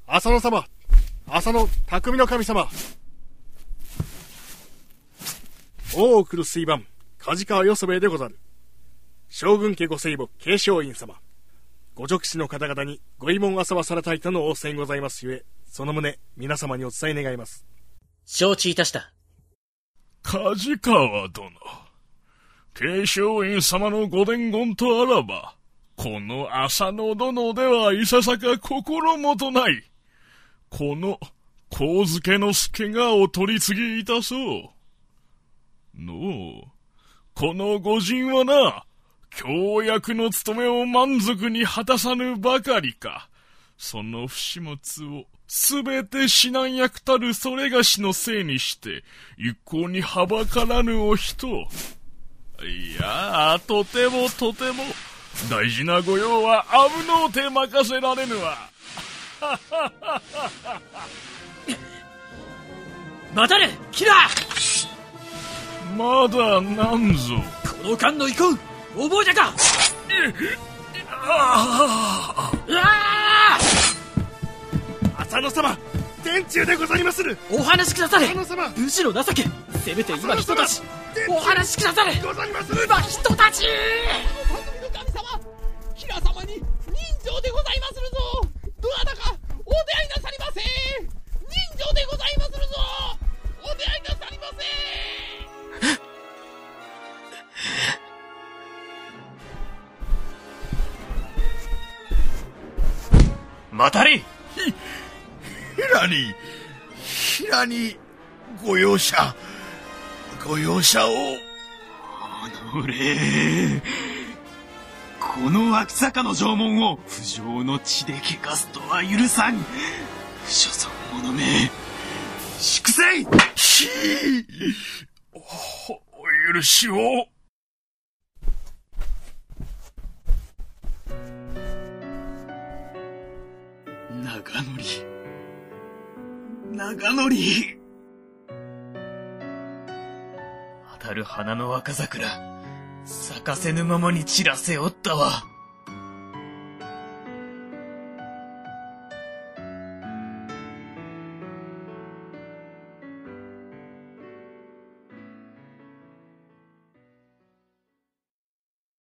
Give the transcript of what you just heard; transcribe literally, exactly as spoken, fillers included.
浅野様、浅野匠の神様、大を来る水番梶川よそ兵衛でござる。将軍家ご生母慶昌院様、ご勅使の方々にご慰問あそばされたいとの仰せにございますゆえ、その旨皆様にお伝え願います。 承知いたした。 梶川殿、慶昌院様のご伝言とあらば、この浅野殿ではいささか心もとない。この上野之助がお取り次ぎいたそう。のう、この御仁はな、教役の務めを満足に果たさぬばかりか、その不始末をすべて指南役たるそれがしのせいにして、一向にはばからぬお人。いや、とてもとても、大事な御用は危のうて任せられぬわ。 待たれ、キラー！まだなんぞ。 この間の遺恨、お坊じゃか！ ああ！浅野様、天誅でございまする。 お話しくだされ。 浅野様、 武士の情け、せめて今人たち、お話しくだされ。 ございまする。 今人たち。 匠の神様、キラ様に人情でございまするぞ。どなたかお出会いなさりませ。人情でございまするぞ。お出会いなさりませ。 待たれ。ひ、 平に、平に、ご容赦、ご容赦を。 おのれ、この秋坂の城門を不浄の地で汚かすとは許さん。不所存者め、粛清。 ひお、お許しを。 長則、長則。当たる花の若桜、咲かせぬままに散らせおったわ。